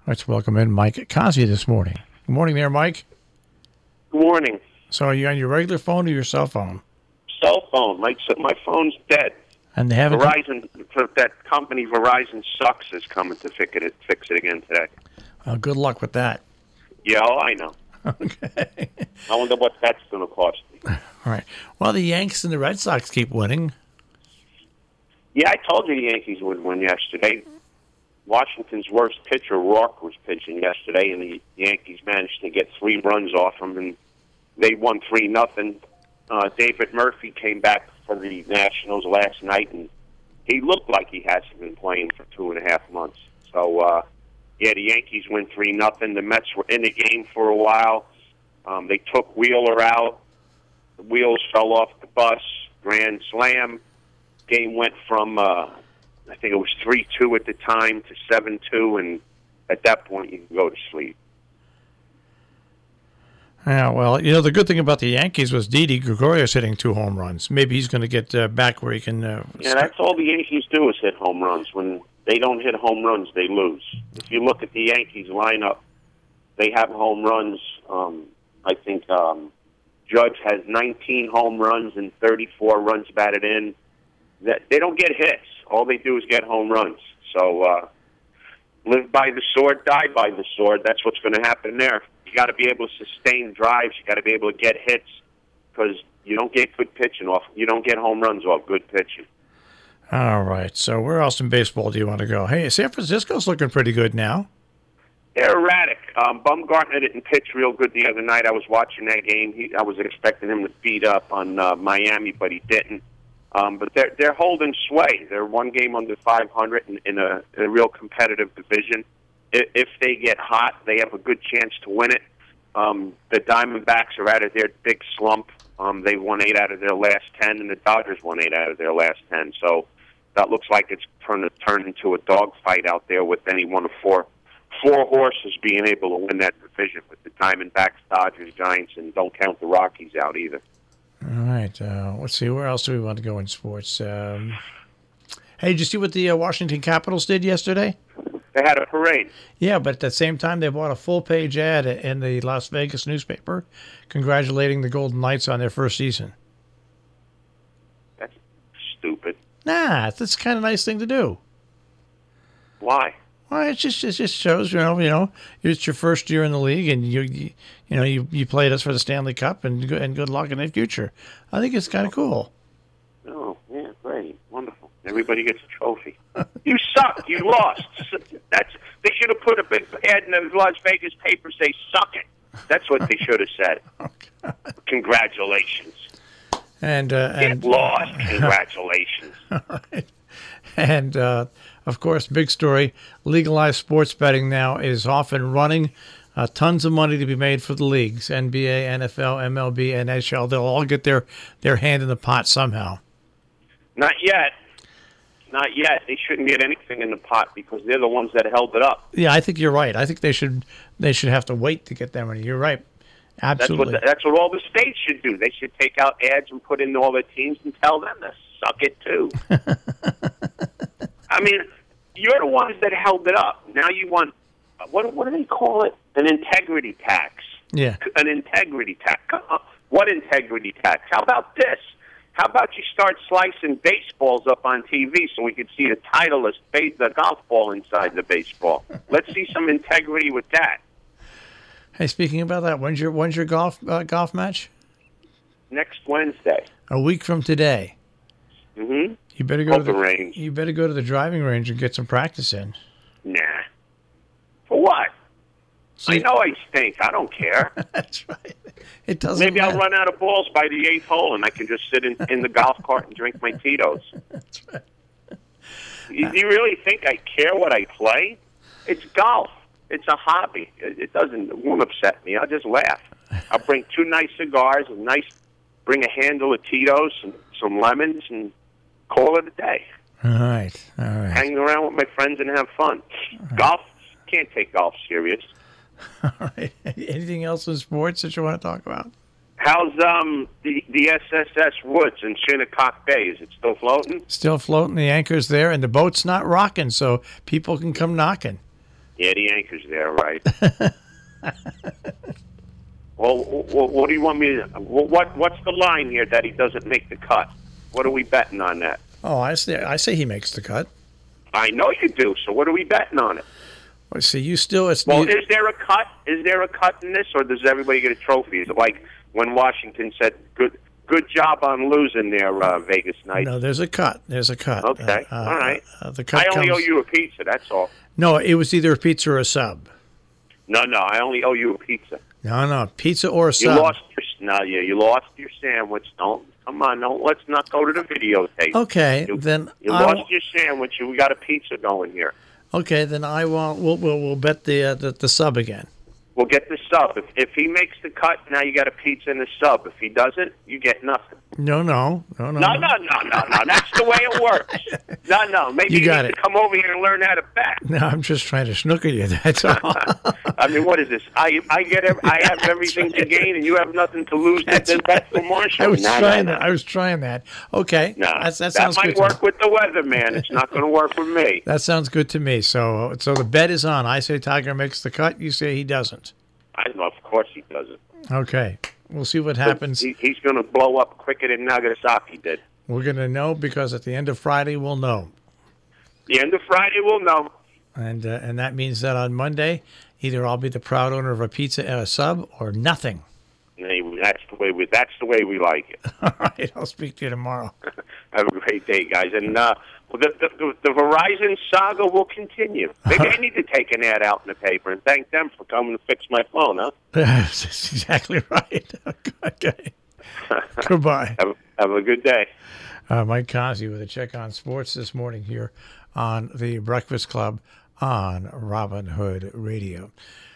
Let's welcome in Mike Kazi this morning. Good morning there, Mike. Good morning. So are you on your regular phone or your cell phone? Cell phone. My phone's dead. And they haven't... Verizon, that company Verizon sucks is coming to fix it again today. Good luck with that. Yeah, I know. Okay. I wonder what that's going to cost me. All right. Well, the Yankees and the Red Sox keep winning. Yeah, I told you the Yankees would win yesterday. Washington's worst pitcher, Rourke, was pitching yesterday, and the Yankees managed to get 3 runs off him, and they won 3-0. David Murphy came back for the Nationals last night, and he looked like he hasn't been playing for 2.5 months. So, yeah, the Yankees win 3-0. The Mets were in the game for a while. They took Wheeler out. The wheels fell off the bus. Grand slam. Game went from... I think it was 3-2 at the time to 7-2, and at that point you can go to sleep. Yeah, well, the good thing about the Yankees was Didi Gregorius hitting 2 home runs. Maybe he's going to get back where he can... Yeah, that's all the Yankees do is hit home runs. When they don't hit home runs, they lose. If you look at the Yankees lineup, they have home runs. I think Judge has 19 home runs and 34 runs batted in. They don't get hits. All they do is get home runs. So live by the sword, die by the sword. That's what's going to happen there. You got to be able to sustain drives. You got to be able to get hits because you don't get good pitching off. You don't get home runs off good pitching. All right. So where else in baseball do you want to go? Hey, San Francisco's looking pretty good now. They're erratic. Bumgarner didn't pitch real good the other night. I was watching that game. I was expecting him to beat up on Miami, but he didn't. But they're holding sway. They're 1 game under 500 in a real competitive division. If they get hot, they have a good chance to win it. The Diamondbacks are out of their big slump. They won 8 out of their last 10, and the Dodgers won 8 out of their last 10. So that looks like it's turned into a dogfight out there with any one of four horses being able to win that division with the Diamondbacks, Dodgers, Giants, and don't count the Rockies out either. All right. Let's see. Where else do we want to go in sports? Hey, did you see what the Washington Capitals did yesterday? They had a parade. Yeah, but at the same time, they bought a full-page ad in the Las Vegas newspaper congratulating the Golden Knights on their first season. That's stupid. Nah, that's kind of a nice thing to do. Why? Well, it just shows, it's your first year in the league, and you played us for the Stanley Cup, and good luck in the future. I think it's kind of cool. Oh, yeah, great, wonderful. Everybody gets a trophy. You sucked. You lost. They should have put a big ad in the Las Vegas paper say "suck it." That's what they should have said. Oh, congratulations. And get lost. Congratulations. All right. And of course, big story, legalized sports betting now is off and running. Tons of money to be made for the leagues, NBA, NFL, MLB, NHL. They'll all get their hand in the pot somehow. Not yet. Not yet. They shouldn't get anything in the pot because they're the ones that held it up. Yeah, I think you're right. I think they should have to wait to get that money. You're right. Absolutely. That's what all the states should do. They should take out ads and put in all their teams and tell them to suck it too. I mean, you're the ones that held it up. Now you want, what do they call it? An integrity tax. Yeah. An integrity tax. What integrity tax? How about this? How about you start slicing baseballs up on TV so we can see the Titleist, the golf ball inside the baseball? Let's see some integrity with that. Hey, speaking about that, when's your golf match? Next Wednesday. A week from today. Mm-hmm. You better go to the range. You better go to the driving range and get some practice in. Nah. For what? See, I know I stink. I don't care. That's right. It doesn't. Maybe matter. I'll run out of balls by the 8th hole, and I can just sit in the golf cart and drink my Tito's. That's right. You really think I care what I play? It's golf. It's a hobby. It won't upset me. I'll just laugh. I'll bring 2 nice cigars, bring a handle of Tito's, and some lemons, and call it a day. All right. Hang around with my friends and have fun. Golf, can't take golf serious. All right. Anything else in sports that you want to talk about? How's the SSS Woods in Shinnecock Bay? Is it still floating? Still floating. The anchor's there, and the boat's not rocking, so people can come knocking. Yeah, the anchor's there, right? Well, what do you want me to? What's the line here that he doesn't make the cut? What are we betting on that? Oh, I say he makes the cut. I know you do. So what are we betting on it? I see you still. Is there a cut? Is there a cut in this, or does everybody get a trophy? Is it like when Washington said, "Good job on losing their Vegas night"? No, there's a cut. There's a cut. Okay, all right. The cut. I only owe you a pizza. That's all. No, it was either a pizza or a sub. No, I only owe you a pizza. No, pizza or a sub. You lost your sandwich. Come on, let's not go to the videotape. Okay, you lost your sandwich. We got a pizza going here. Okay, then we'll bet the sub again. We'll get the sub. If he makes the cut, now you got a pizza and a sub. If he doesn't, you get nothing. No. No. That's the way it works. No. Maybe you need to come over here and learn how to bet. No, I'm just trying to snooker you. That's all. I mean, what is this? I have everything to gain, and you have nothing to lose. That's bet for Marshall. I was trying that. Okay. No, that sounds good. That might work with the weather, man. It's not going to work with me. That sounds good to me. So the bet is on. I say Tiger makes the cut. You say he doesn't. I know, of course he doesn't. Okay. We'll see what happens. He's going to blow up quicker than Nagasaki did. We're going to know because at the end of Friday, we'll know. The end of Friday, we'll know. And that means that on Monday, either I'll be the proud owner of a pizza and a sub or nothing. That's the way we like it. All right. I'll speak to you tomorrow. Have a great day, guys. And the Verizon saga will continue. Maybe I need to take an ad out in the paper and thank them for coming to fix my phone, huh? That's exactly right. Okay. Goodbye. Have a good day. Mike Cosby with a check on sports this morning here on the Breakfast Club on Robin Hood Radio.